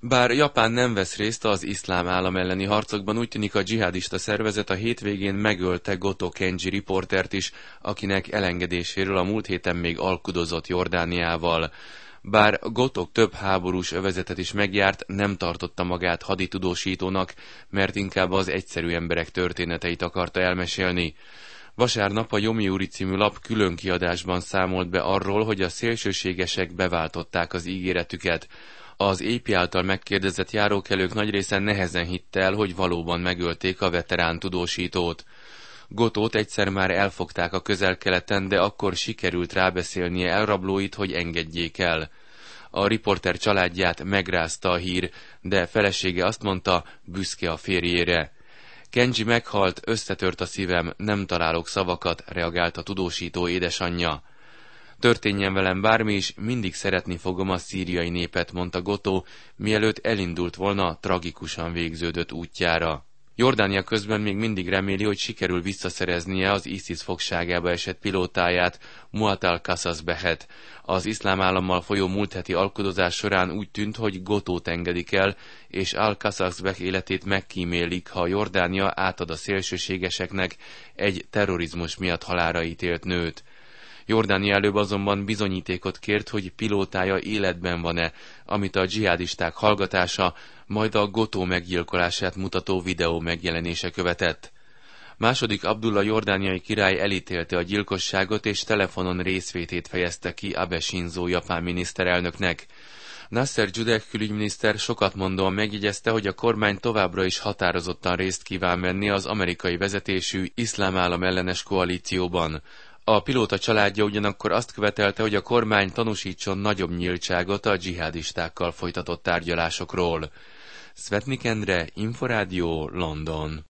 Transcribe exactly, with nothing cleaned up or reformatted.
Bár Japán nem vesz részt az iszlám állam elleni harcokban, úgy tűnik a dzsihádista szervezet a hétvégén megölte Goto Kenji riportert is, akinek elengedéséről a múlt héten még alkudozott Jordániával. Bár Goto több háborús övezetet is megjárt, nem tartotta magát haditudósítónak, mert inkább az egyszerű emberek történeteit akarta elmesélni. Vasárnap a Yomiuri című lap külön kiadásban számolt be arról, hogy a szélsőségesek beváltották az ígéretüket. Az á pé által megkérdezett járókelők nagy része nehezen hitte el, hogy valóban megölték a veterán tudósítót. Gotót egyszer már elfogták a Közel-Keleten, de akkor sikerült rábeszélnie elrablóit, hogy engedjék el. A riporter családját megrázta a hír, de felesége azt mondta, büszke a férjére. Kenji meghalt, összetört a szívem, nem találok szavakat, reagált a tudósító édesanyja. Történjen velem bármi is, mindig szeretni fogom a szíriai népet, mondta Goto, mielőtt elindult volna a tragikusan végződött útjára. Jordánia közben még mindig reméli, hogy sikerül visszaszereznie az ISIS fogságába esett pilótáját, Muat al-Qasasbehet. Az iszlám állammal folyó múlt heti alkudozás során úgy tűnt, hogy Gotót engedik el, és al-Qasasbeh életét megkímélik, ha Jordánia átad a szélsőségeseknek egy terrorizmus miatt halálra ítélt nőt. Jordánia előbb azonban bizonyítékot kért, hogy pilótája életben van-e, amit a dzsihádisták hallgatása, majd a Goto meggyilkolását mutató videó megjelenése követett. Második Abdullah jordániai király elítélte a gyilkosságot, és telefonon részvétét fejezte ki Abe Shinzo japán miniszterelnöknek. Nasser Judeh külügyminiszter sokat mondóan megjegyezte, hogy a kormány továbbra is határozottan részt kíván venni az amerikai vezetésű iszlám állam ellenes koalícióban. A pilóta családja ugyanakkor azt követelte, hogy a kormány tanúsítson nagyobb nyíltságot a dzsihádistákkal folytatott tárgyalásokról. Szvetnik Endre, Inforádió, London.